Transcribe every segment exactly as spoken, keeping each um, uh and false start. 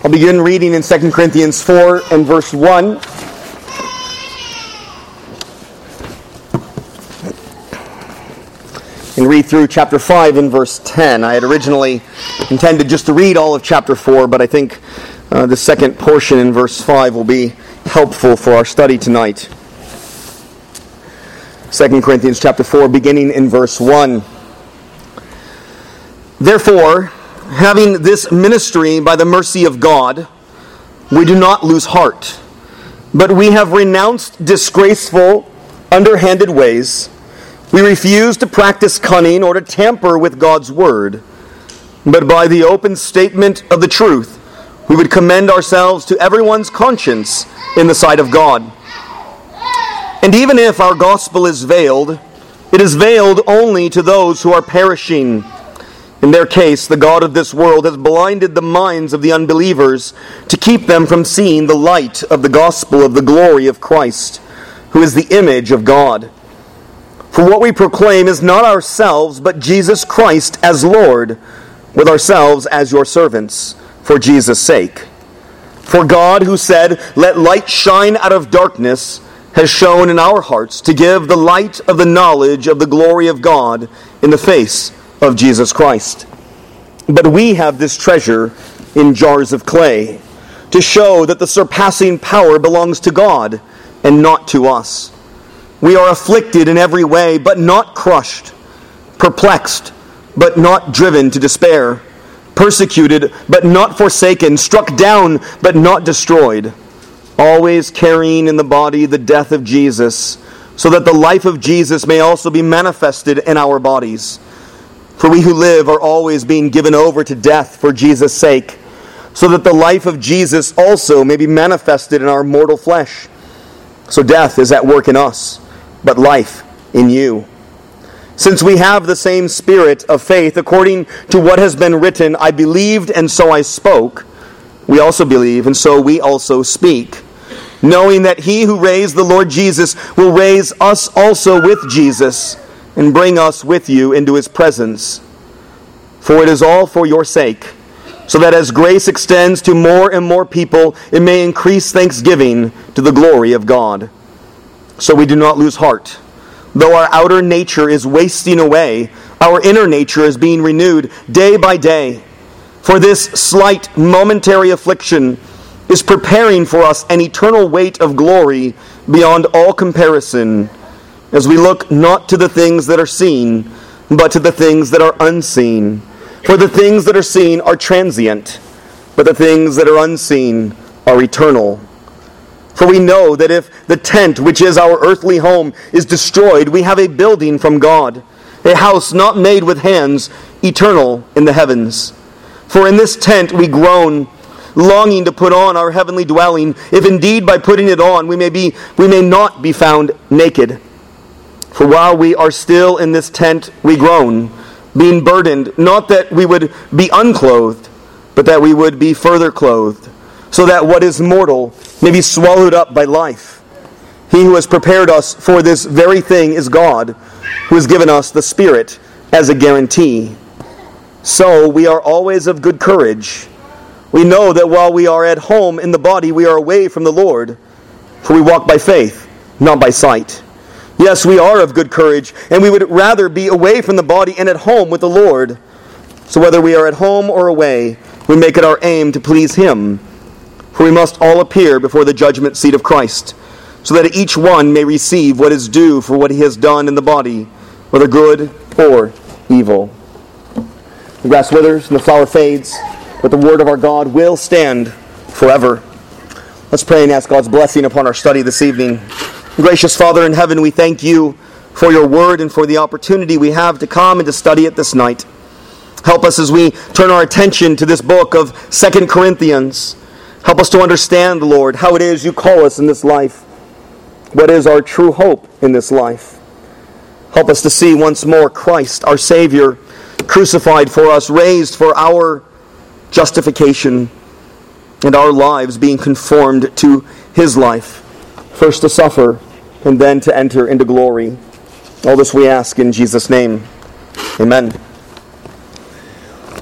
I'll begin reading in Second Corinthians four and verse one. And read through chapter five and verse ten. I had originally intended just to read all of chapter four, but I think uh, the second portion in verse five will be helpful for our study tonight. Second Corinthians chapter four, beginning in verse one. Therefore, having this ministry by the mercy of God, we do not lose heart, but we have renounced disgraceful, underhanded ways. We refuse to practice cunning or to tamper with God's word, but by the open statement of the truth, we would commend ourselves to everyone's conscience in the sight of God. And even if our gospel is veiled, it is veiled only to those who are perishing. In their case, the God of this world has blinded the minds of the unbelievers to keep them from seeing the light of the gospel of the glory of Christ, who is the image of God. For what we proclaim is not ourselves, but Jesus Christ as Lord, with ourselves as your servants, for Jesus' sake. For God, who said, "Let light shine out of darkness," has shone in our hearts to give the light of the knowledge of the glory of God in the face of Jesus Christ. But we have this treasure in jars of clay, to show that the surpassing power belongs to God and not to us. We are afflicted in every way, but not crushed, perplexed, but not driven to despair, persecuted, but not forsaken, struck down, but not destroyed, always carrying in the body the death of Jesus, so that the life of Jesus may also be manifested in our bodies. For we who live are always being given over to death for Jesus' sake, so that the life of Jesus also may be manifested in our mortal flesh. So death is at work in us, but life in you. Since we have the same spirit of faith, according to what has been written, "I believed and so I spoke," we also believe and so we also speak, knowing that he who raised the Lord Jesus will raise us also with Jesus and bring us with you into his presence. For it is all for your sake, so that as grace extends to more and more people, it may increase thanksgiving to the glory of God. So we do not lose heart. Though our outer nature is wasting away, our inner nature is being renewed day by day. For this slight momentary affliction is preparing for us an eternal weight of glory beyond all comparison, as we look not to the things that are seen, but to the things that are unseen. For the things that are seen are transient, but the things that are unseen are eternal. For we know that if the tent, which is our earthly home, is destroyed, we have a building from God, a house not made with hands, eternal in the heavens. For in this tent we groan, longing to put on our heavenly dwelling, if indeed by putting it on we may be, we may not be found naked. For while we are still in this tent, we groan, being burdened, not that we would be unclothed, but that we would be further clothed, so that what is mortal may be swallowed up by life. He who has prepared us for this very thing is God, who has given us the Spirit as a guarantee. So we are always of good courage. We know that while we are at home in the body, we are away from the Lord, for we walk by faith, not by sight. Yes, we are of good courage, and we would rather be away from the body and at home with the Lord. So whether we are at home or away, we make it our aim to please him. For we must all appear before the judgment seat of Christ, so that each one may receive what is due for what he has done in the body, whether good or evil. The grass withers and the flower fades, but the word of our God will stand forever. Let's pray and ask God's blessing upon our study this evening. Gracious Father in heaven, we thank you for your word and for the opportunity we have to come and to study it this night. Help us as we turn our attention to this book of Second Corinthians. Help us to understand, Lord, how it is you call us in this life. What is our true hope in this life? Help us to see once more Christ, our Savior, crucified for us, raised for our justification, and our lives being conformed to his life. First to suffer, and then to enter into glory. All this we ask in Jesus' name. Amen.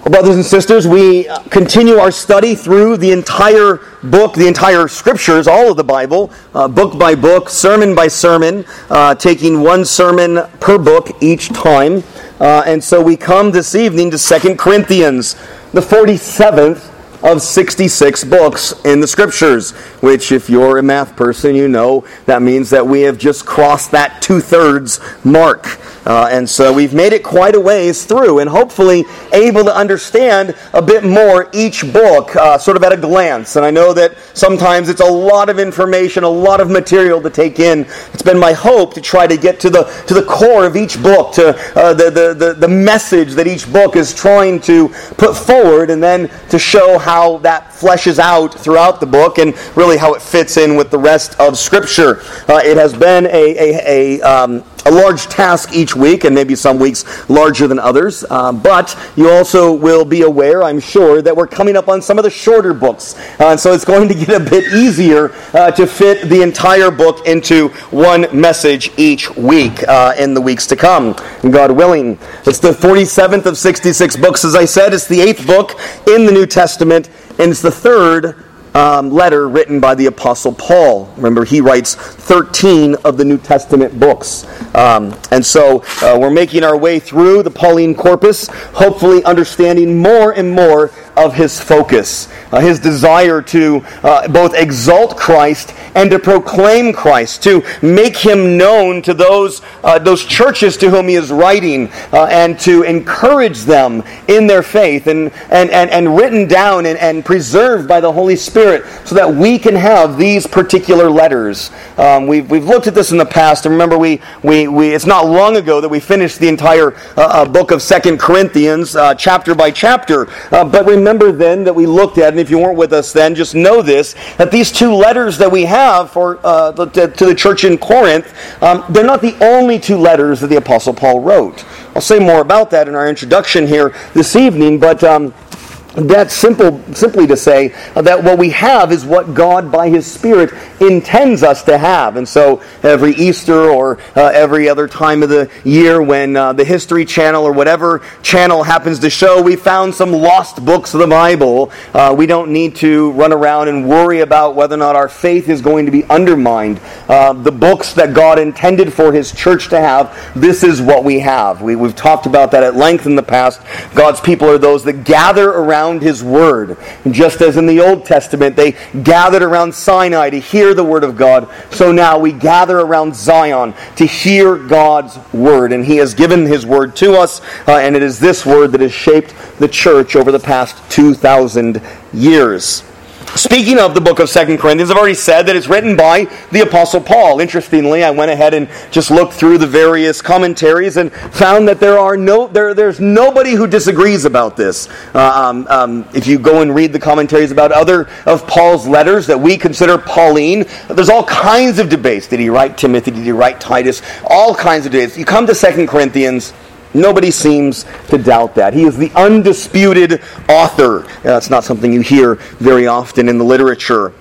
Well, brothers and sisters, we continue our study through the entire book, the entire scriptures, all of the Bible, uh, book by book, sermon by sermon, uh, taking one sermon per book each time. Uh, and so we come this evening to Second Corinthians, the forty-seventh of sixty-six books in the scriptures, which if you're a math person, you know that means that we have just crossed that two-thirds mark. Uh, and so we've made it quite a ways through, and hopefully able to understand a bit more each book, uh, sort of at a glance. And I know that sometimes it's a lot of information, a lot of material to take in. It's been my hope to try to get to the to the core of each book, to uh, the, the, the, the message that each book is trying to put forward, and then to show how that fleshes out throughout the book, and really how it fits in with the rest of Scripture. Uh, it has been a, a, a um, a large task each week, and maybe some weeks larger than others. Uh, but you also will be aware, I'm sure, that we're coming up on some of the shorter books. Uh, and so it's going to get a bit easier uh, to fit the entire book into one message each week uh, in the weeks to come, God willing. It's the forty-seventh of sixty-six books, as I said. It's the eighth book in the New Testament, and it's the third Um, letter written by the Apostle Paul. Remember, he writes thirteen of the New Testament books. Um, and so uh, we're making our way through the Pauline corpus, hopefully understanding more and more of his focus, uh, his desire to uh, both exalt Christ and to proclaim Christ, to make him known to those uh, those churches to whom he is writing, uh, and to encourage them in their faith, and and, and, and written down and, and preserved by the Holy Spirit, so that we can have these particular letters. Um, we've we've looked at this in the past, and remember, we we, we it's not long ago that we finished the entire uh, uh, book of Second Corinthians, uh, chapter by chapter. Uh, but remember then that we looked at, and if you weren't with us then, just know this, that these two letters that we have for uh, to, to the church in Corinth, um, they're not the only two letters that the Apostle Paul wrote. I'll say more about that in our introduction here this evening, but Um, That's simple, simply to say that what we have is what God, by His Spirit, intends us to have. And so every Easter or uh, every other time of the year when uh, the History Channel or whatever channel happens to show, we found some lost books of the Bible, uh, we don't need to run around and worry about whether or not our faith is going to be undermined. Uh, the books that God intended for His church to have, this is what we have. We, we've talked about that at length in the past. God's people are those that gather around His Word. Just as in the Old Testament they gathered around Sinai to hear the Word of God, so now we gather around Zion to hear God's Word. And He has given His Word to us, uh, and it is this Word that has shaped the church over the past two thousand years. Speaking of the book of Second Corinthians, I've already said that it's written by the Apostle Paul. Interestingly, I went ahead and just looked through the various commentaries and found that there are no there there's nobody who disagrees about this. Uh, um, um, if you go and read the commentaries about other of Paul's letters that we consider Pauline, there's all kinds of debates. Did he write Timothy? Did he write Titus? All kinds of debates. You come to Second Corinthians, nobody seems to doubt that. He is the undisputed author. That's not something you hear very often in the literature.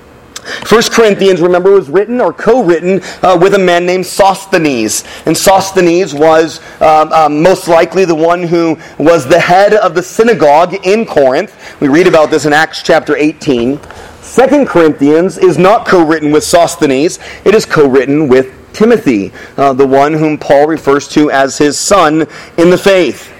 First Corinthians, remember, was written or co-written uh, with a man named Sosthenes. And Sosthenes was um, um, most likely the one who was the head of the synagogue in Corinth. We read about this in Acts chapter eighteen. Second Corinthians is not co-written with Sosthenes. It is co-written with Timothy, uh, the one whom Paul refers to as his son in the faith.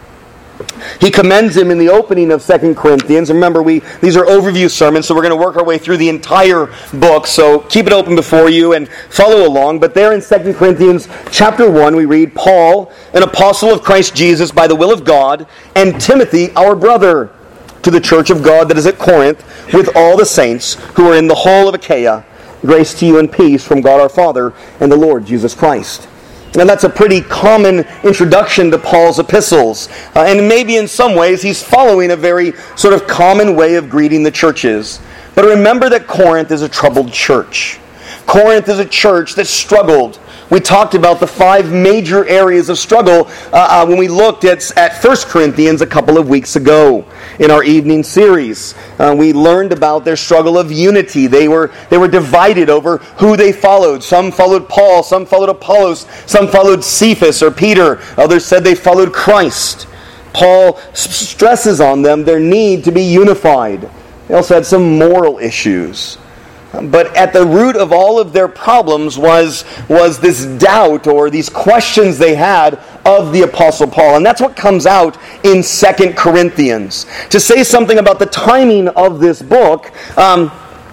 He commends him in the opening of Second Corinthians. Remember, we these are overview sermons, so we're going to work our way through the entire book. So keep it open before you and follow along. But there in Second Corinthians chapter one, we read, Paul, an apostle of Christ Jesus by the will of God, and Timothy, our brother, to the church of God that is at Corinth, with all the saints who are in the whole of Achaia. Grace to you and peace from God our Father and the Lord Jesus Christ. And that's a pretty common introduction to Paul's epistles. Uh, and maybe in some ways he's following a very sort of common way of greeting the churches. But remember that Corinth is a troubled church. Corinth is a church that struggled. We talked about the five major areas of struggle uh, uh, when we looked at, at First Corinthians a couple of weeks ago in our evening series. Uh, we learned about their struggle of unity. They were they were divided over who they followed. Some followed Paul, some followed Apollos, some followed Cephas or Peter. Others said they followed Christ. Paul stresses on them their need to be unified. They also had some moral issues. But at the root of all of their problems was, was this doubt or these questions they had of the Apostle Paul. And that's what comes out in Second Corinthians. To say something about the timing of this book, um,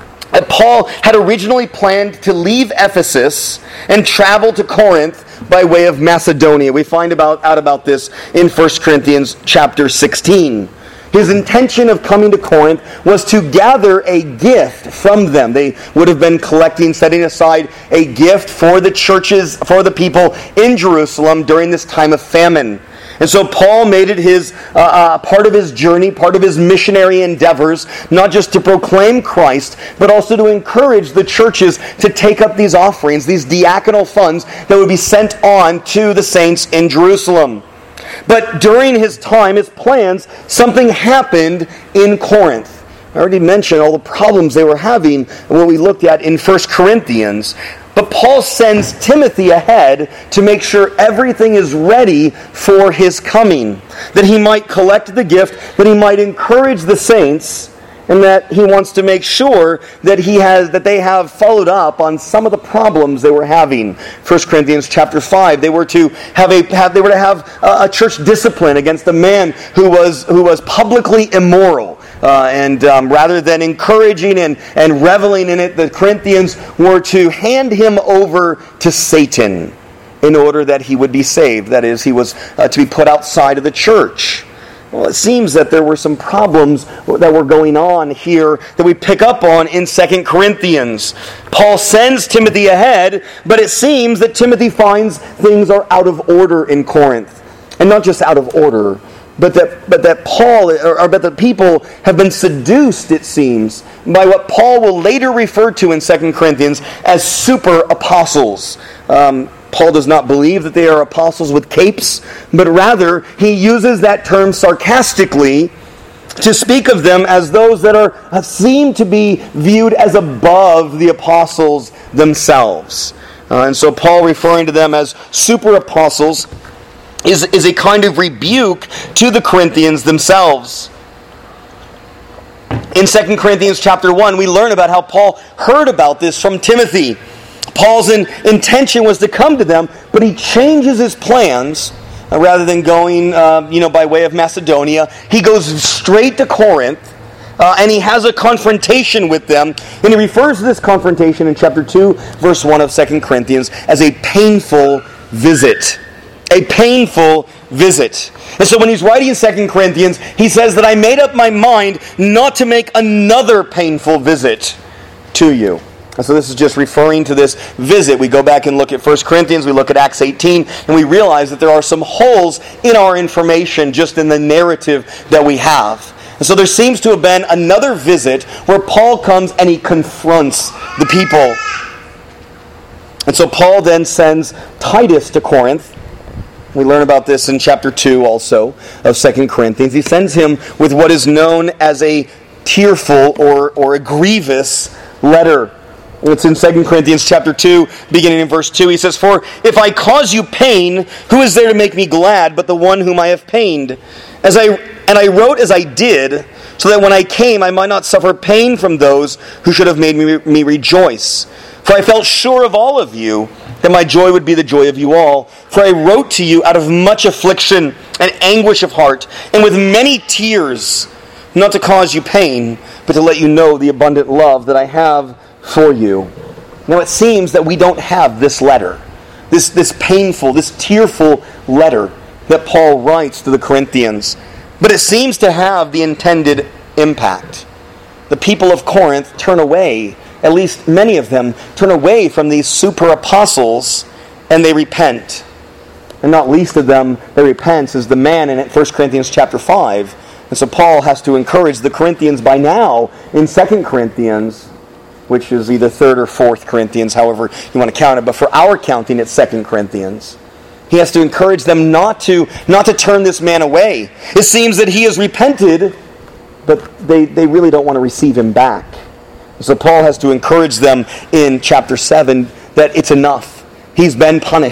Paul had originally planned to leave Ephesus and travel to Corinth by way of Macedonia. We find about, out about this in First Corinthians chapter sixteen. His intention of coming to Corinth was to gather a gift from them. They would have been collecting, setting aside a gift for the churches, for the people in Jerusalem during this time of famine. And so Paul made it his uh, uh, part of his journey, part of his missionary endeavors, not just to proclaim Christ, but also to encourage the churches to take up these offerings, these diaconal funds that would be sent on to the saints in Jerusalem. But during his time, his plans, something happened in Corinth. I already mentioned all the problems they were having, what we looked at in First Corinthians. But Paul sends Timothy ahead to make sure everything is ready for his coming, that he might collect the gift, that he might encourage the saints, and that he wants to make sure that he has that they have followed up on some of the problems they were having. First Corinthians chapter five, they were to have a have, they were to have a, a church discipline against a man who was who was publicly immoral. Uh, and um, rather than encouraging and, and reveling in it, the Corinthians were to hand him over to Satan in order that he would be saved. That is, he was uh, to be put outside of the church. Well, it seems that there were some problems that were going on here that we pick up on in Second Corinthians. Paul sends Timothy ahead, but it seems that Timothy finds things are out of order in Corinth. And not just out of order, but that but that Paul, or, or that the people have been seduced, it seems, by what Paul will later refer to in Second Corinthians as super apostles. Um, Paul does not believe that they are apostles with capes, but rather he uses that term sarcastically to speak of them as those that are seem to be viewed as above the apostles themselves. Uh, and so Paul, referring to them as super apostles, is, is a kind of rebuke to the Corinthians themselves. In Second Corinthians chapter one, we learn about how Paul heard about this from Timothy. Paul's in, intention was to come to them, but he changes his plans. Uh, rather than going, uh, you know, by way of Macedonia, he goes straight to Corinth, uh, and he has a confrontation with them. And he refers to this confrontation in chapter two, verse one of Second Corinthians as a painful visit. A painful visit. And so when he's writing in Second Corinthians, he says that I made up my mind not to make another painful visit to you. And so this is just referring to this visit. We go back and look at First Corinthians, we look at Acts eighteen, and we realize that there are some holes in our information just in the narrative that we have. And so there seems to have been another visit where Paul comes and he confronts the people. And so Paul then sends Titus to Corinth. We learn about this in chapter two also of Second Corinthians. He sends him with what is known as a tearful or, or a grievous letter. It's in Second Corinthians chapter two, beginning in verse two. He says, For if I cause you pain, who is there to make me glad but the one whom I have pained? As I And I wrote as I did, so that when I came I might not suffer pain from those who should have made me, me rejoice. For I felt sure of all of you, that my joy would be the joy of you all. For I wrote to you out of much affliction and anguish of heart, and with many tears, not to cause you pain, but to let you know the abundant love that I have for you. Now it seems that we don't have this letter, this, this painful, this tearful letter that Paul writes to the Corinthians. But it seems to have the intended impact. The people of Corinth turn away, at least many of them, turn away from these super apostles, and they repent. And not least of them that repents is the man in First Corinthians chapter five. And so Paul has to encourage the Corinthians by now in Second Corinthians, which is either third or fourth Corinthians, however you want to count it. But for our counting, it's Second Corinthians. He has to encourage them not to, not to turn this man away. It seems that he has repented, but they, they really don't want to receive him back. So Paul has to encourage them in chapter seven that it's enough. He's been punished.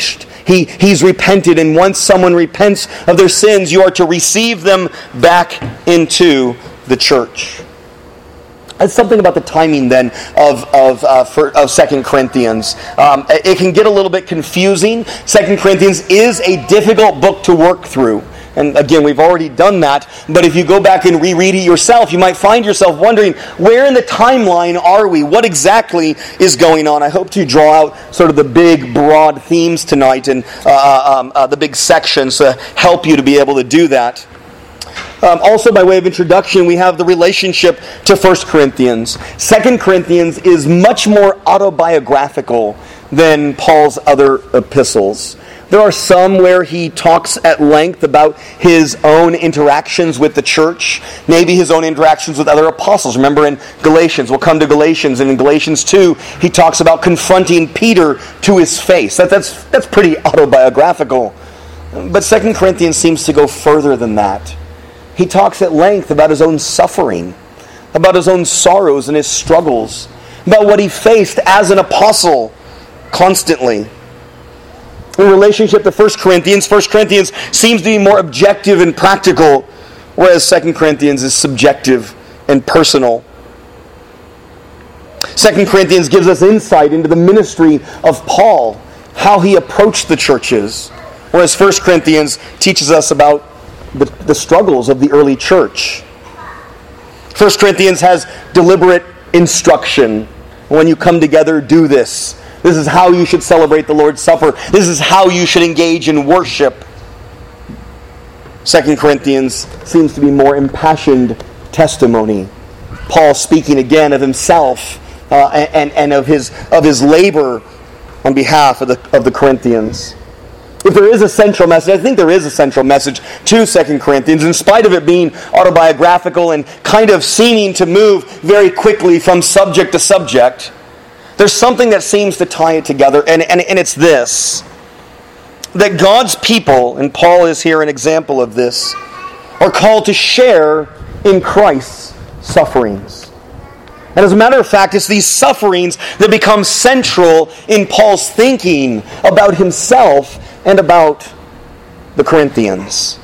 he, he's repented. And once someone repents of their sins, you are to receive them back into the church. It's something about the timing then of of uh, for, of Second Corinthians. Um, it can get a little bit confusing. Second Corinthians is a difficult book to work through. And again, we've already done that. But if you go back and reread it yourself, you might find yourself wondering, where in the timeline are we? What exactly is going on? I hope to draw out sort of the big, broad themes tonight and uh, um, uh, the big sections to help you to be able to do that. Um, also, by way of introduction, we have the relationship to First Corinthians. Second Corinthians is much more autobiographical than Paul's other epistles. There are some where he talks at length about his own interactions with the church, maybe his own interactions with other apostles. Remember in Galatians, we'll come to Galatians, and in Galatians two, he talks about confronting Peter to his face. That, that's, that's pretty autobiographical. But Second Corinthians seems to go further than that. He talks at length about his own suffering, about his own sorrows and his struggles, about what he faced as an apostle constantly. In relationship to First Corinthians, First Corinthians seems to be more objective and practical, whereas Second Corinthians is subjective and personal. Second Corinthians gives us insight into the ministry of Paul, how he approached the churches, whereas First Corinthians teaches us about The, the struggles of the early church. First Corinthians has deliberate instruction. When you come together, do this. This is how you should celebrate the Lord's Supper. This is how you should engage in worship. Second Corinthians seems to be more impassioned testimony. Paul speaking again of himself uh, and, and of his of his labor on behalf of the of the Corinthians. If there is a central message, I think there is a central message to Second Corinthians, in spite of it being autobiographical and kind of seeming to move very quickly from subject to subject. There's something that seems to tie it together, and, and, and it's this. That God's people, and Paul is here an example of this, are called to share in Christ's sufferings. And as a matter of fact, it's these sufferings that become central in Paul's thinking about himself and about the Corinthians.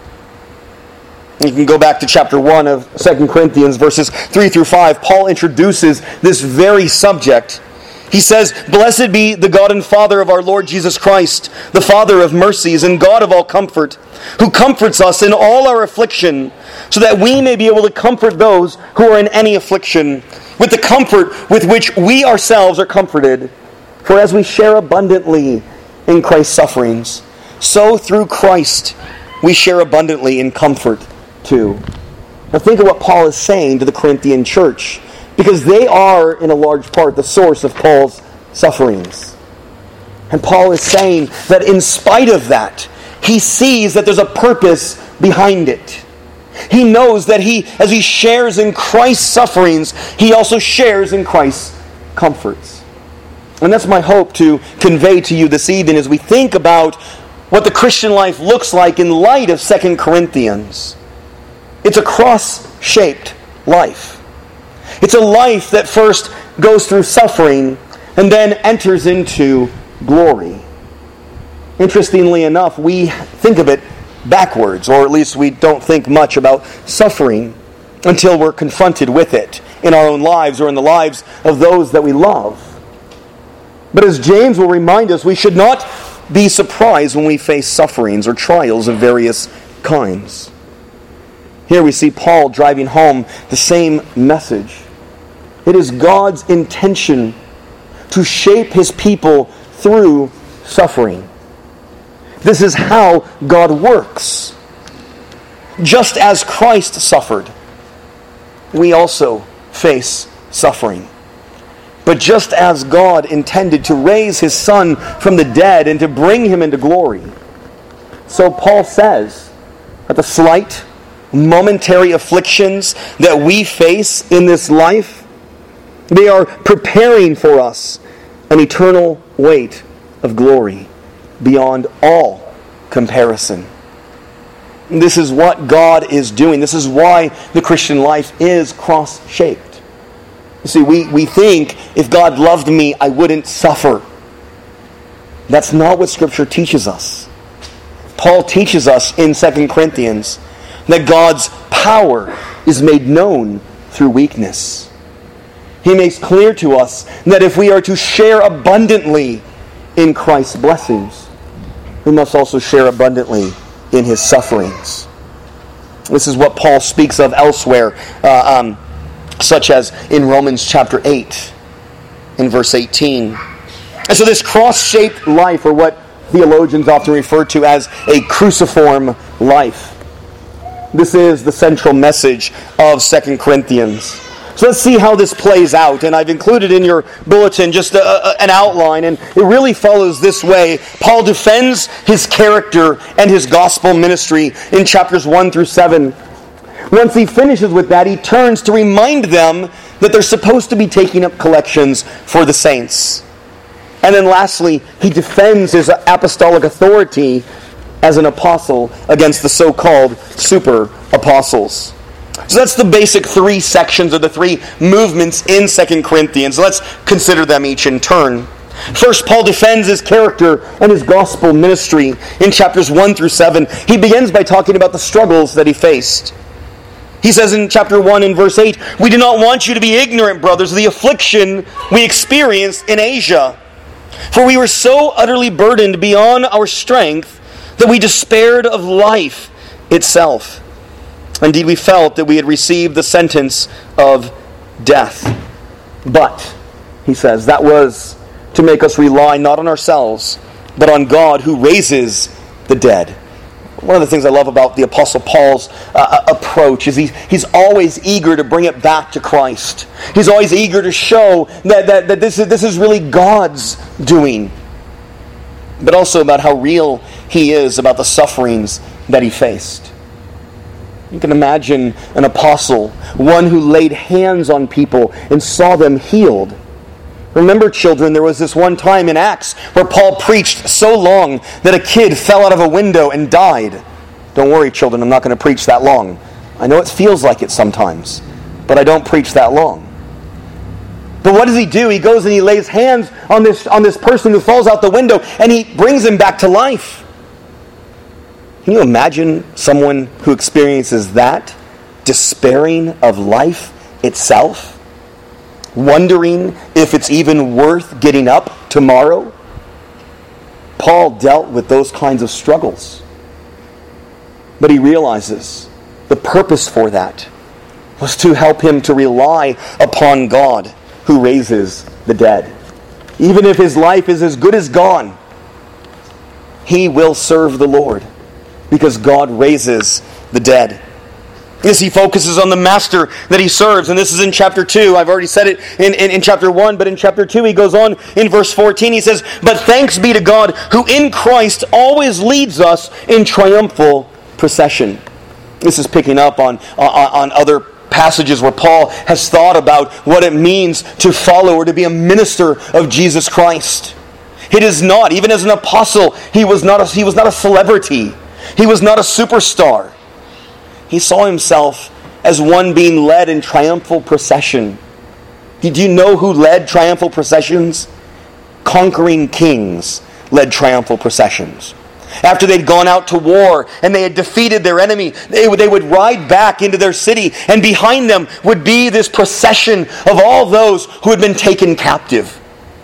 You can go back to chapter one of Second Corinthians, verses three through five. Paul introduces this very subject. He says, "Blessed be the God and Father of our Lord Jesus Christ, the Father of mercies and God of all comfort, who comforts us in all our affliction, so that we may be able to comfort those who are in any affliction, with the comfort with which we ourselves are comforted. For as we share abundantly in Christ's sufferings, so through Christ we share abundantly in comfort too." Now think of what Paul is saying to the Corinthian church, because they are, in a large part, the source of Paul's sufferings. And Paul is saying that in spite of that, he sees that there's a purpose behind it. He knows that he, as he shares in Christ's sufferings, he also shares in Christ's comforts. And that's my hope to convey to you this evening as we think about what the Christian life looks like in light of Second Corinthians. It's a cross-shaped life. It's a life that first goes through suffering and then enters into glory. Interestingly enough, we think of it backwards, or at least we don't think much about suffering until we're confronted with it in our own lives or in the lives of those that we love. But as James will remind us, we should not be surprised when we face sufferings or trials of various kinds. Here we see Paul driving home the same message. It is God's intention to shape his people through suffering. This is how God works. Just as Christ suffered, we also face suffering. But just as God intended to raise his Son from the dead and to bring him into glory, so Paul says that the slight, momentary afflictions that we face in this life, they are preparing for us an eternal weight of glory beyond all comparison. This is what God is doing. This is why the Christian life is cross-shaped. You see, we, we think if God loved me, I wouldn't suffer. That's not what Scripture teaches us. Paul teaches us in Second Corinthians that God's power is made known through weakness. He makes clear to us that if we are to share abundantly in Christ's blessings, we must also share abundantly in His sufferings. This is what Paul speaks of elsewhere, uh, um, such as in Romans chapter eight, in verse eighteen. And so this cross-shaped life, or what theologians often refer to as a cruciform life, this is the central message of Second Corinthians. So let's see how this plays out. And I've included in your bulletin just a, a, an outline, and it really follows this way. Paul defends his character and his gospel ministry in chapters one through seven. Once he finishes with that, he turns to remind them that they're supposed to be taking up collections for the saints. And then lastly, he defends his apostolic authority as an apostle against the so-called super apostles. So that's the basic three sections, or the three movements in Second Corinthians. Let's consider them each in turn. First, Paul defends his character and his gospel ministry in chapters one through seven. He begins by talking about the struggles that he faced. He says in chapter one and verse eight, "We do not want you to be ignorant, brothers, of the affliction we experienced in Asia. For we were so utterly burdened beyond our strength that we despaired of life itself. Indeed, we felt that we had received the sentence of death. But," he says, "that was to make us rely not on ourselves, but on God who raises the dead." One of the things I love about the Apostle Paul's uh, approach is he's, he's always eager to bring it back to Christ. He's always eager to show that, that, that this, is, this is really God's doing, but also about how real he is about the sufferings that he faced. You can imagine an apostle, one who laid hands on people and saw them healed. Remember, children, there was this one time in Acts where Paul preached so long that a kid fell out of a window and died. Don't worry, children, I'm not going to preach that long. I know it feels like it sometimes, but I don't preach that long. But what does he do? He goes and he lays hands on this, on this person who falls out the window, and he brings him back to life. Can you imagine someone who experiences that, despairing of life itself? Wondering if it's even worth getting up tomorrow? Paul dealt with those kinds of struggles. But he realizes the purpose for that was to help him to rely upon God who raises the dead. Even if his life is as good as gone, he will serve the Lord because God raises the dead. Yes, he focuses on the master that he serves. And this is in chapter two. I've already said it in, in, in chapter one, but in chapter two he goes on in verse fourteen. He says, "But thanks be to God who in Christ always leads us in triumphal procession." This is picking up on, on, on other passages where Paul has thought about what it means to follow or to be a minister of Jesus Christ. It is not, even as an apostle, he was not a, he was not a celebrity. He was not a superstar. He saw himself as one being led in triumphal procession. Do you know who led triumphal processions? Conquering kings led triumphal processions. After they'd gone out to war and they had defeated their enemy, they would, they would ride back into their city, and behind them would be this procession of all those who had been taken captive.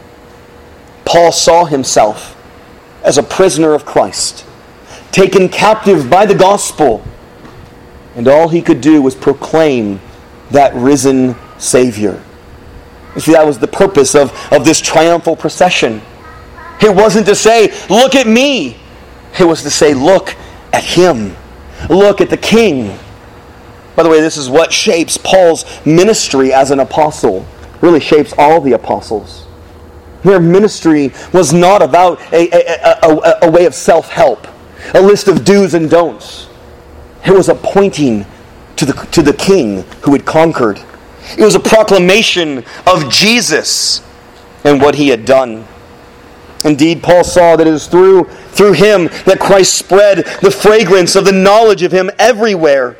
Paul saw himself as a prisoner of Christ, taken captive by the gospel, and all he could do was proclaim that risen Savior. You see, that was the purpose of, of this triumphal procession. It wasn't to say, "Look at me." It was to say, "Look at him. Look at the King." By the way, this is what shapes Paul's ministry as an apostle. Really shapes all the apostles. Their ministry was not about a, a, a, a way of self-help, a list of do's and don'ts. It was a pointing to the, to the King who had conquered. It was a proclamation of Jesus and what he had done. Indeed, Paul saw that it was through, through him that Christ spread the fragrance of the knowledge of him everywhere.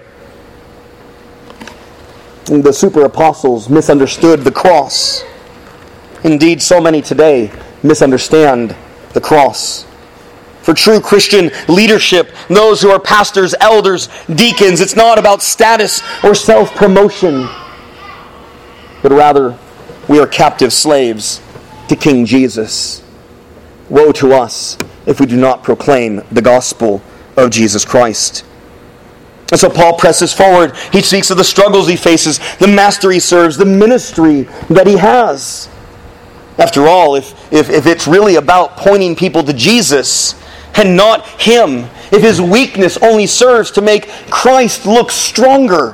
And the super apostles misunderstood the cross. Indeed, so many today misunderstand the cross. For true Christian leadership, those who are pastors, elders, deacons, it's not about status or self-promotion, but rather we are captive slaves to King Jesus. Woe to us if we do not proclaim the gospel of Jesus Christ. And so Paul presses forward. He speaks of the struggles he faces, the master he serves, the ministry that he has. After all, if, if, if it's really about pointing people to Jesus and not him, if his weakness only serves to make Christ look stronger,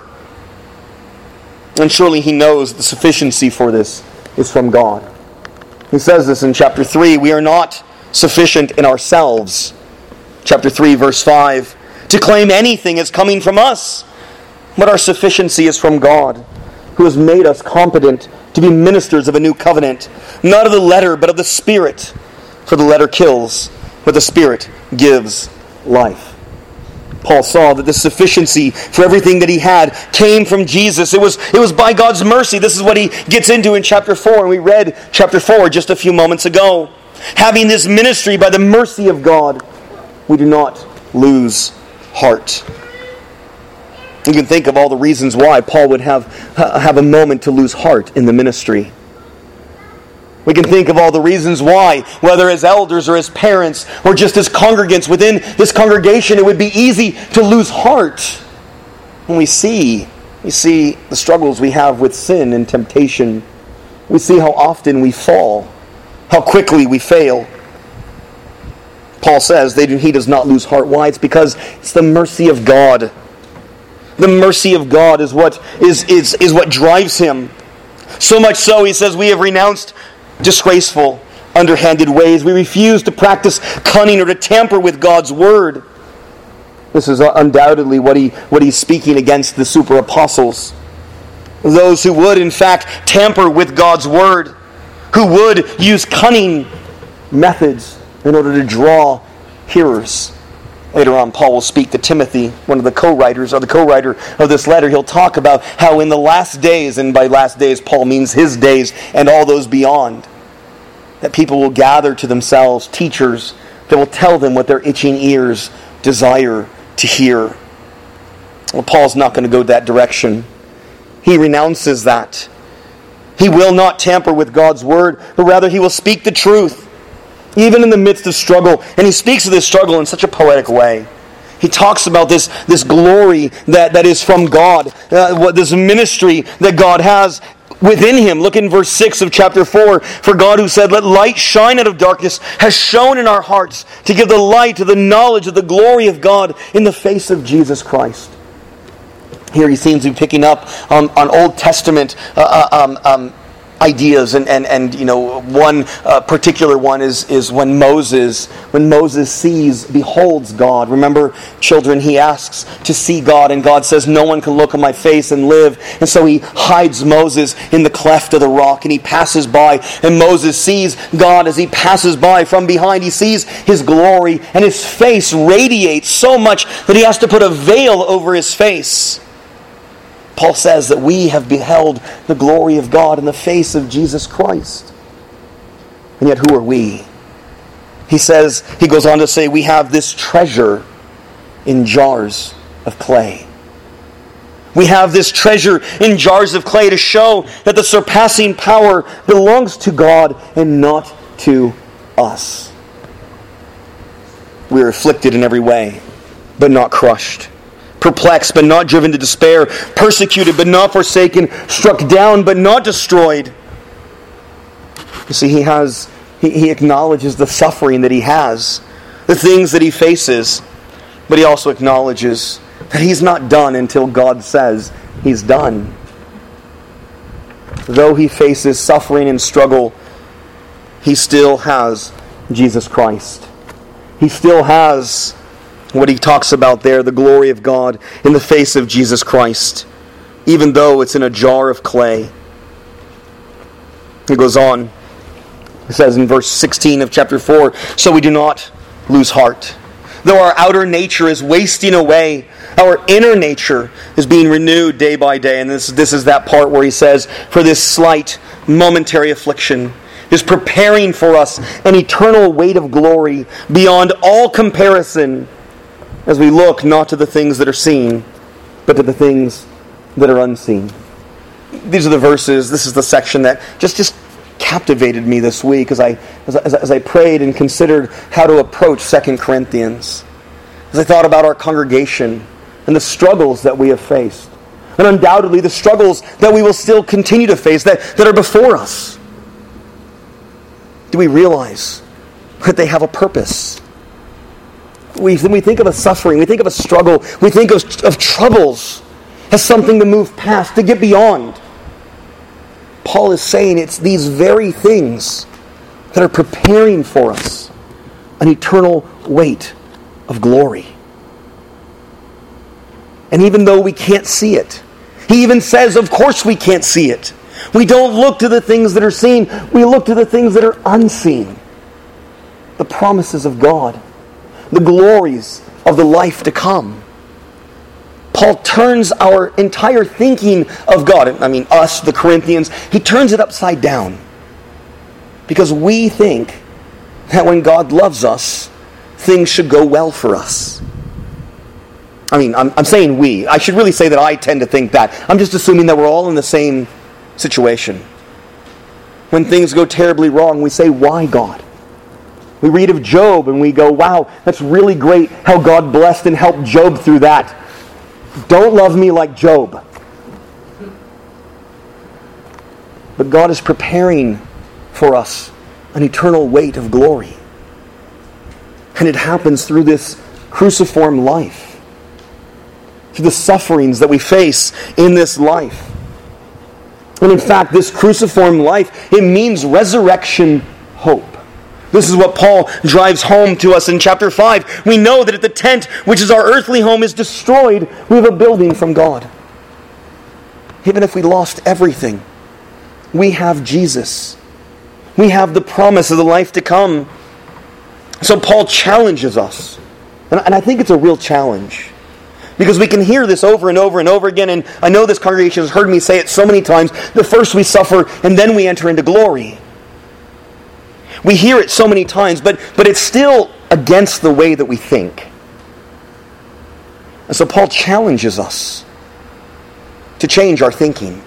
then surely he knows the sufficiency for this is from God. He says this in chapter three, we are not sufficient in ourselves. Chapter three, verse five, to claim anything is coming from us, but our sufficiency is from God, who has made us competent to be ministers of a new covenant, not of the letter, but of the Spirit. For the letter kills, but the Spirit gives life. Paul saw that the sufficiency for everything that he had came from Jesus. It was, it was by God's mercy. This is what he gets into in chapter four, and we read chapter four just a few moments ago. Having this ministry by the mercy of God, we do not lose heart. You can think of all the reasons why Paul would have, have a moment to lose heart in the ministry. We can think of all the reasons why, whether as elders or as parents or just as congregants within this congregation, it would be easy to lose heart when we see, we see the struggles we have with sin and temptation. We see how often we fall, how quickly we fail. Paul says that he does not lose heart. Why? It's because it's the mercy of God. The mercy of God is what is, is, is what drives him. So much so, he says, we have renounced disgraceful, underhanded ways. We refuse to practice cunning or to tamper with God's word. This is undoubtedly what he what he's speaking against the super apostles. Those who would, in fact, tamper with God's word, who would use cunning methods in order to draw hearers. Later on, Paul will speak to Timothy, one of the co-writers, or the co-writer of this letter. He'll talk about how in the last days, and by last days, Paul means his days and all those beyond, that people will gather to themselves teachers that will tell them what their itching ears desire to hear. Well, Paul's not going to go that direction. He renounces that. He will not tamper with God's word, but rather he will speak the truth, even in the midst of struggle. And he speaks of this struggle in such a poetic way. He talks about this, this glory that, that is from God, uh, what this ministry that God has within him. Look in verse six of chapter four. For God, who said, "Let light shine out of darkness," has shone in our hearts to give the light to the knowledge of the glory of God in the face of Jesus Christ. Here he seems to be picking up on, on Old Testament uh, um, um, ideas, and, and, and you know, one uh, particular one is, is when Moses, when Moses sees, beholds God. Remember, children, he asks to see God, and God says, "No one can look on my face and live." And so he hides Moses in the cleft of the rock, and he passes by, and Moses sees God as he passes by from behind. He sees his glory, and his face radiates so much that he has to put a veil over his face. Paul says that we have beheld the glory of God in the face of Jesus Christ. And yet who are we? He says, he goes on to say, we have this treasure in jars of clay. We have this treasure in jars of clay to show that the surpassing power belongs to God and not to us. We are afflicted in every way, but not crushed. Perplexed, but not driven to despair. Persecuted, but not forsaken. Struck down, but not destroyed. You see, he has, he, he acknowledges the suffering that he has, the things that he faces, but he also acknowledges that he's not done until God says he's done. Though he faces suffering and struggle, he still has Jesus Christ. He still has what he talks about there, the glory of God in the face of Jesus Christ, even though it's in a jar of clay. He goes on. It says in verse sixteen of chapter four, "So we do not lose heart. Though our outer nature is wasting away, our inner nature is being renewed day by day." And this, this is that part where he says, "For this slight, momentary affliction, is preparing for us an eternal weight of glory beyond all comparison as we look not to the things that are seen, but to the things that are unseen. These are the verses, this is the section that just, just captivated me this week as I, as, I, as I prayed and considered how to approach Second Corinthians. As I thought about our congregation and the struggles that we have faced. And undoubtedly the struggles that we will still continue to face, that, that are before us. Do we realize that they have a purpose? We, we think of a suffering, we think of a struggle, we think of, of troubles as something to move past, to get beyond. Paul is saying it's these very things that are preparing for us an eternal weight of glory. And even though we can't see it, he even says, of course we can't see it. We don't look to the things that are seen. We look to the things that are unseen. The promises of God. The glories of the life to come. Paul turns our entire thinking of God, I mean us, the Corinthians, he turns it upside down. Because we think that when God loves us, things should go well for us. I mean, I'm, I'm saying we. I should really say that I tend to think that. I'm just assuming that we're all in the same situation. When things go terribly wrong, we say, why God? We read of Job and we go, wow, that's really great how God blessed and helped Job through that. Don't love me like Job. But God is preparing for us an eternal weight of glory. And it happens through this cruciform life. Through the sufferings that we face in this life. And in fact, this cruciform life, it means resurrection hope. This is what Paul drives home to us in chapter five. We know that if the tent, which is our earthly home, is destroyed, we have a building from God. Even if we lost everything, we have Jesus. We have the promise of the life to come. So Paul challenges us. And I think it's a real challenge. Because we can hear this over and over and over again, and I know this congregation has heard me say it so many times, that first we suffer and then we enter into glory. We hear it so many times, but, but it's still against the way that we think. And so Paul challenges us to change our thinking.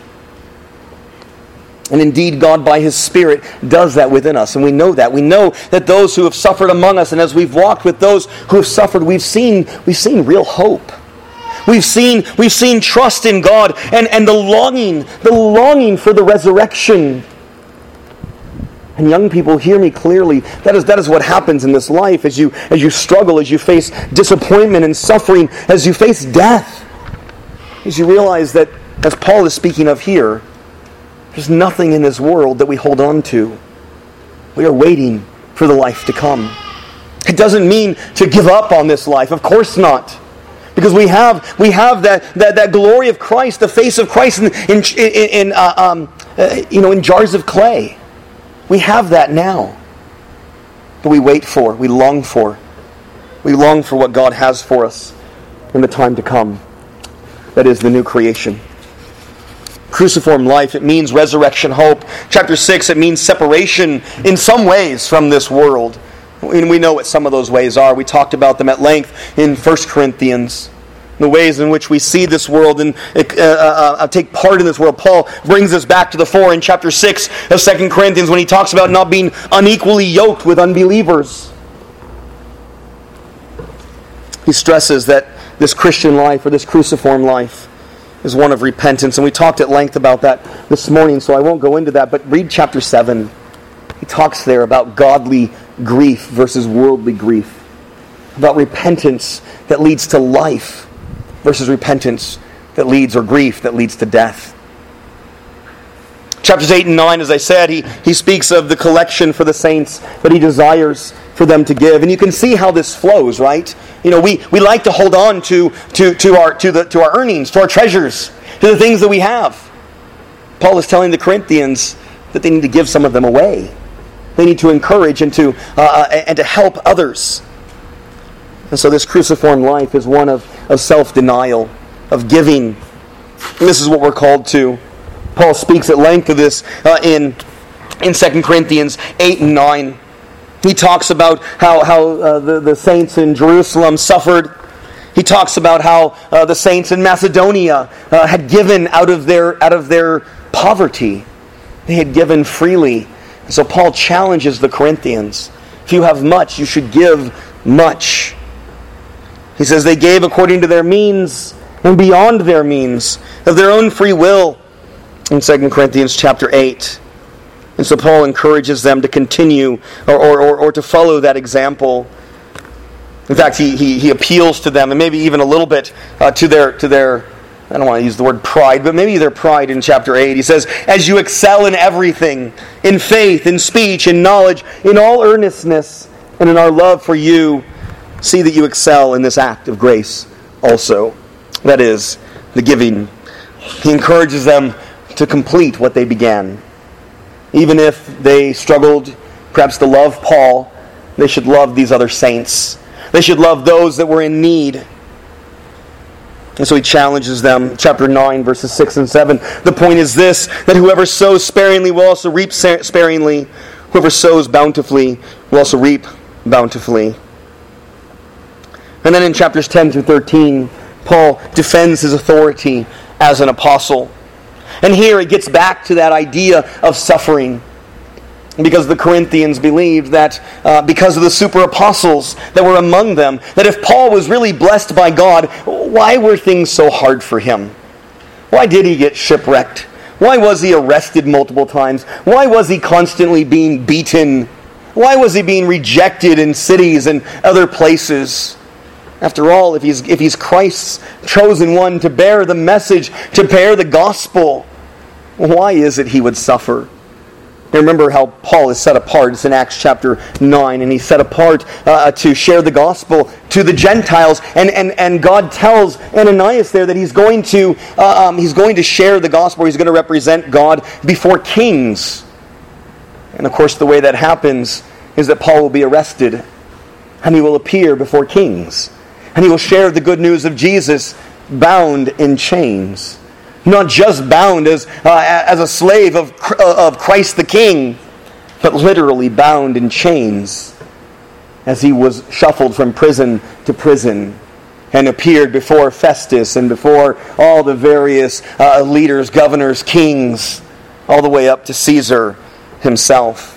And indeed, God by His Spirit does that within us. And we know that. We know that those who have suffered among us, and as we've walked with those who have suffered, we've seen, we've seen real hope. We've seen, we've seen trust in God and, and the longing, the longing for the resurrection. And young people, hear me clearly. That is, that is what happens in this life as you, as you struggle, as you face disappointment and suffering, as you face death. As you realize that, as Paul is speaking of here, there's nothing in this world that we hold on to. We are waiting for the life to come. It doesn't mean to give up on this life. Of course not. Because we have we have that, that, that glory of Christ, the face of Christ in, in, in, in, uh, um, uh, you know, in jars of clay. We have that now. But we wait for, we long for. We long for what God has for us in the time to come. That is the new creation. Cruciform life, it means resurrection hope. Chapter six, it means separation in some ways from this world. And we know what some of those ways are. We talked about them at length in First Corinthians. The ways in which we see this world and uh, uh, uh, take part in this world. Paul brings us back to the fore in chapter six of Second Corinthians when he talks about not being unequally yoked with unbelievers. He stresses that this Christian life, or this cruciform life, is one of repentance. And we talked at length about that this morning, so I won't go into that. But read chapter seven. He talks there about godly grief versus worldly grief. About repentance that leads to life versus repentance that leads, or grief that leads to death. Chapters eight and nine, as I said, he, he speaks of the collection for the saints that he desires for them to give. And you can see how this flows, right? You know, we, we like to hold on to, to, to, our, to, the, to our earnings, to our treasures, to the things that we have. Paul is telling the Corinthians that they need to give some of them away. They need to encourage and to, uh, and to help others. And so this cruciform life is one of, of self-denial, of giving. And this is what we're called to. Paul speaks at length of this uh, in in Second Corinthians eight and nine. He talks about how, how uh, the, the saints in Jerusalem suffered. He talks about how uh, the saints in Macedonia uh, had given out of their out of their poverty. They had given freely. And so Paul challenges the Corinthians. If you have much, you should give much. He says they gave according to their means and beyond their means, of their own free will, in Second Corinthians chapter eight. And so Paul encourages them to continue or, or, or, or to follow that example. In fact, he, he, he appeals to them, and maybe even a little bit uh, to their to their, I don't want to use the word pride, but maybe their pride in chapter eight. He says, as you excel in everything, in faith, in speech, in knowledge, in all earnestness, and in our love for you, see that you excel in this act of grace also. That is, the giving. He encourages them to complete what they began. Even if they struggled perhaps to love Paul, they should love these other saints. They should love those that were in need. And so he challenges them. Chapter nine, verses six and seven. The point is this, that whoever sows sparingly will also reap sparingly. Whoever sows bountifully will also reap bountifully. And then in chapters ten through thirteen, Paul defends his authority as an apostle. And here it gets back to that idea of suffering. Because the Corinthians believed that uh, because of the super apostles that were among them, that if Paul was really blessed by God, why were things so hard for him? Why did he get shipwrecked? Why was he arrested multiple times? Why was he constantly being beaten? Why was he being rejected in cities and other places? After all, if he's if he's Christ's chosen one to bear the message, to bear the gospel, why is it he would suffer? Now remember how Paul is set apart. It's in Acts chapter nine, and he's set apart uh, to share the gospel to the Gentiles. And, and, and God tells Ananias there that he's going to uh, um, he's going to share the gospel. He's going to represent God before kings. And of course, the way that happens is that Paul will be arrested, and he will appear before kings. And he will share the good news of Jesus bound in chains. Not just bound as, uh, as a slave of, of Christ the King, but literally bound in chains as he was shuffled from prison to prison and appeared before Festus and before all the various uh, leaders, governors, kings, all the way up to Caesar himself.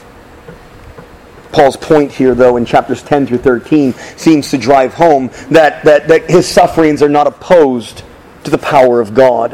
Paul's point here, though, in chapters ten through thirteen, seems to drive home that, that, that his sufferings are not opposed to the power of God.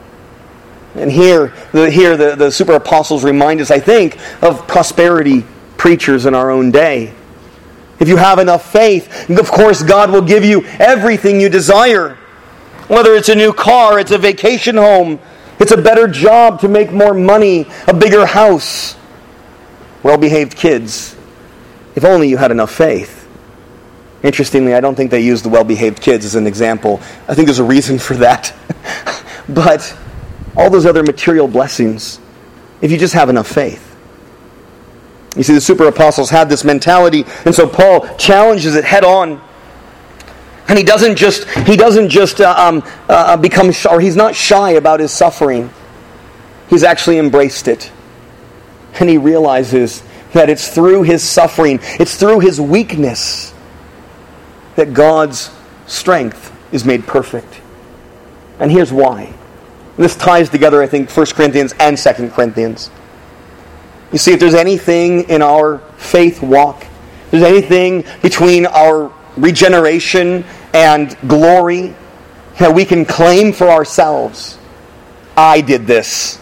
And here, the, here the, the super apostles remind us, I think, of prosperity preachers in our own day. If you have enough faith, of course God will give you everything you desire. Whether it's a new car, it's a vacation home, it's a better job to make more money, a bigger house, well-behaved kids. If only you had enough faith. Interestingly, I don't think they use the well-behaved kids as an example. I think there's a reason for that. But all those other material blessings, if you just have enough faith. You see, the super apostles had this mentality, and so Paul challenges it head on. And he doesn't just he doesn't just uh, um, uh, become shy, or he's not shy about his suffering. He's actually embraced it, and he realizes that it's through his suffering, it's through his weakness, that God's strength is made perfect. And here's why. This ties together, I think, First Corinthians and Second Corinthians. You see, if there's anything in our faith walk, if there's anything between our regeneration and glory that we can claim for ourselves, I did this.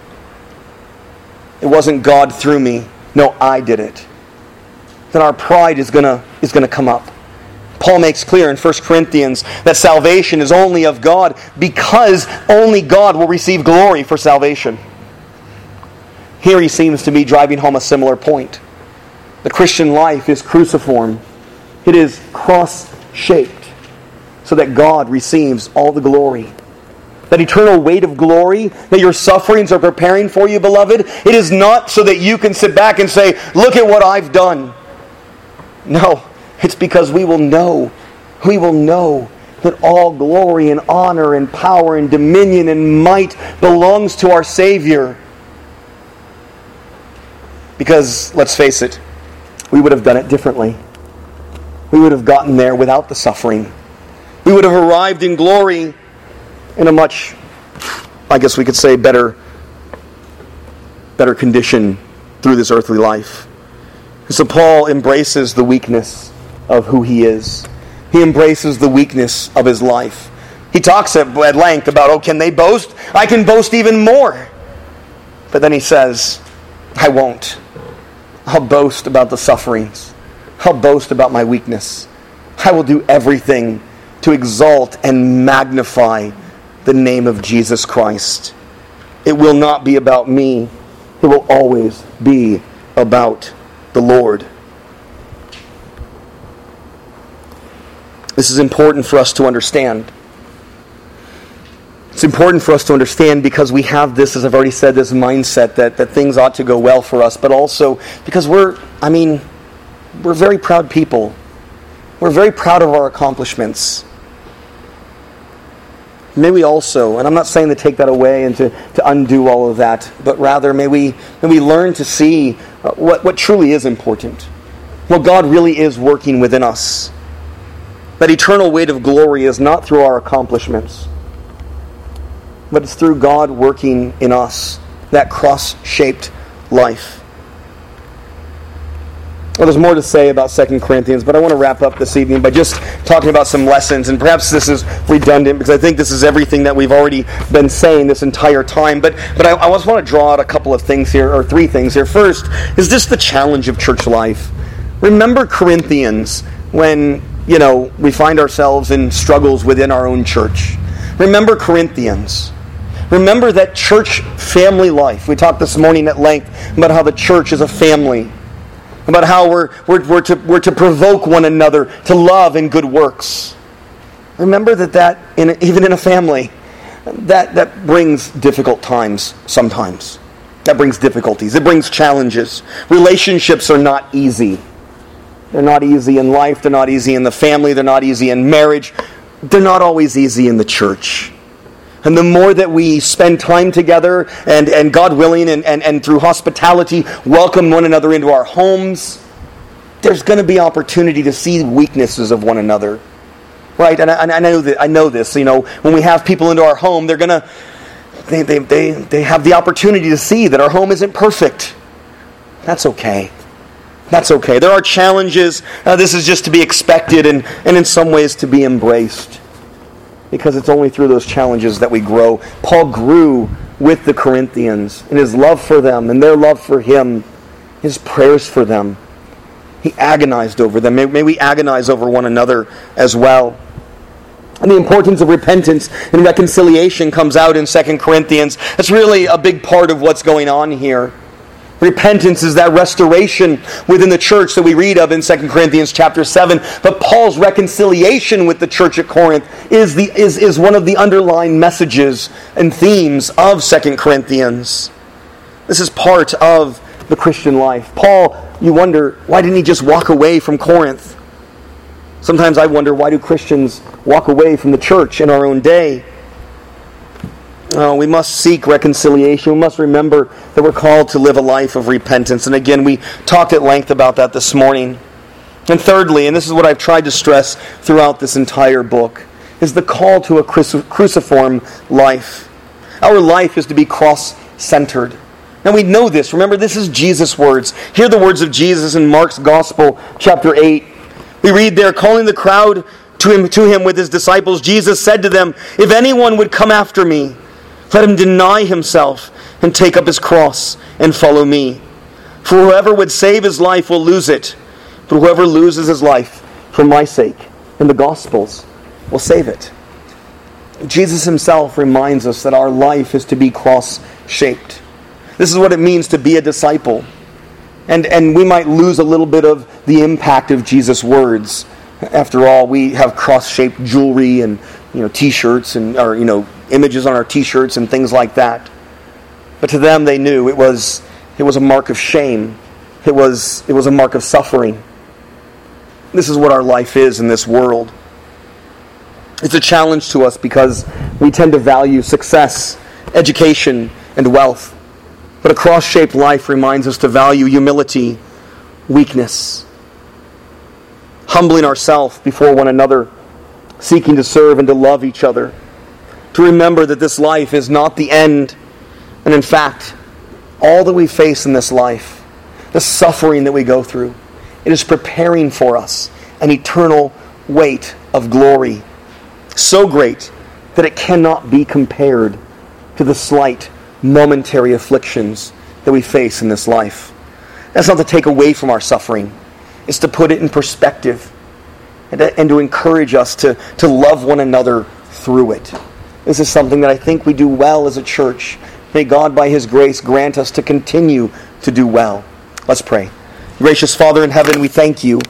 It wasn't God through me. No, I did it. Then our pride is gonna is gonna come up. Paul makes clear in First Corinthians that salvation is only of God because only God will receive glory for salvation. Here he seems to be driving home a similar point. The Christian life is cruciform. It is cross-shaped so that God receives all the glory. That eternal weight of glory that your sufferings are preparing for you, beloved, it is not so that you can sit back and say, look at what I've done. No, it's because we will know, we will know that all glory and honor and power and dominion and might belongs to our Savior. Because, let's face it, we would have done it differently. We would have gotten there without the suffering. We would have arrived in glory in a much, I guess we could say, better, better condition through this earthly life. So Paul embraces the weakness of who he is. He embraces the weakness of his life. He talks at, at length about, oh, can they boast? I can boast even more. But then he says, I won't. I'll boast about the sufferings. I'll boast about my weakness. I will do everything to exalt and magnify the name of Jesus Christ. It will not be about me. It will always be about the Lord. This is important for us to understand. It's important for us to understand because we have this, as I've already said, this mindset that, that things ought to go well for us, but also because we're, I mean, we're very proud people. We're very proud of our accomplishments. May we also, and I'm not saying to take that away and to, to undo all of that, but rather may we may we learn to see what, what truly is important. What God really is working within us. That eternal weight of glory is not through our accomplishments, but it's through God working in us, that cross-shaped life. Well, there's more to say about Second Corinthians, but I want to wrap up this evening by just talking about some lessons, and perhaps this is redundant because I think this is everything that we've already been saying this entire time, but but I, I just want to draw out a couple of things here, or three things here. First, is this the challenge of church life? Remember Corinthians when, you know, we find ourselves in struggles within our own church. Remember Corinthians. Remember that church family life. We talked this morning at length about how the church is a family. About how we're, we're, we're, to, we're to provoke one another to love and good works. Remember that, that in, even in a family, that, that brings difficult times sometimes. That brings difficulties. It brings challenges. Relationships are not easy. They're not easy in life. They're not easy in the family. They're not easy in marriage. They're not always easy in the church. And the more that we spend time together and, and God willing and, and, and through hospitality welcome one another into our homes, there's going to be opportunity to see weaknesses of one another. Right? And I, and I know that I know this. You know, when we have people into our home, they're going to they, they, they, they have the opportunity to see that our home isn't perfect. That's okay. That's okay. There are challenges. Uh, this is just to be expected and, and in some ways to be embraced. Because it's only through those challenges that we grow. Paul grew with the Corinthians in his love for them and their love for him, his prayers for them. He agonized over them. May, may we agonize over one another as well. And the importance of repentance and reconciliation comes out in Second Corinthians. That's really a big part of what's going on here. Repentance is that restoration within the church that we read of in Second Corinthians chapter seven. But Paul's reconciliation with the church at Corinth is, the, is, is one of the underlying messages and themes of Second Corinthians. This is part of the Christian life. Paul, you wonder, why didn't he just walk away from Corinth? Sometimes I wonder, why do Christians walk away from the church in our own day? Uh, we must seek reconciliation. We must remember that we're called to live a life of repentance. And again, we talked at length about that this morning. And thirdly, and this is what I've tried to stress throughout this entire book, is the call to a cruciform life. Our life is to be cross-centered. Now we know this. Remember, this is Jesus' words. Hear the words of Jesus in Mark's Gospel, chapter eight. We read there, calling the crowd to him, to him with his disciples, Jesus said to them, "If anyone would come after me, let him deny himself and take up his cross and follow me. For whoever would save his life will lose it, but whoever loses his life for my sake and the Gospel's will save it." Jesus himself reminds us that our life is to be cross-shaped. This is what it means to be a disciple. And, and we might lose a little bit of the impact of Jesus' words. After all, we have cross-shaped jewelry and, you know, T-shirts and, or, you know, images on our T-shirts and things like that. But to them, they knew it was it was a mark of shame. It was it was a mark of suffering. This is what our life is in this world. It's a challenge to us because we tend to value success, education, and wealth. But a cross-shaped life reminds us to value humility, weakness, humbling ourselves before one another, seeking to serve and to love each other, to remember that this life is not the end, and in fact, all that we face in this life, the suffering that we go through, it is preparing for us an eternal weight of glory, so great that it cannot be compared to the slight, momentary afflictions that we face in this life. That's not to take away from our suffering. It's to put it in perspective and to, and to encourage us to, to love one another through it. This is something that I think we do well as a church. May God, by His grace, grant us to continue to do well. Let's pray. Gracious Father in heaven, we thank You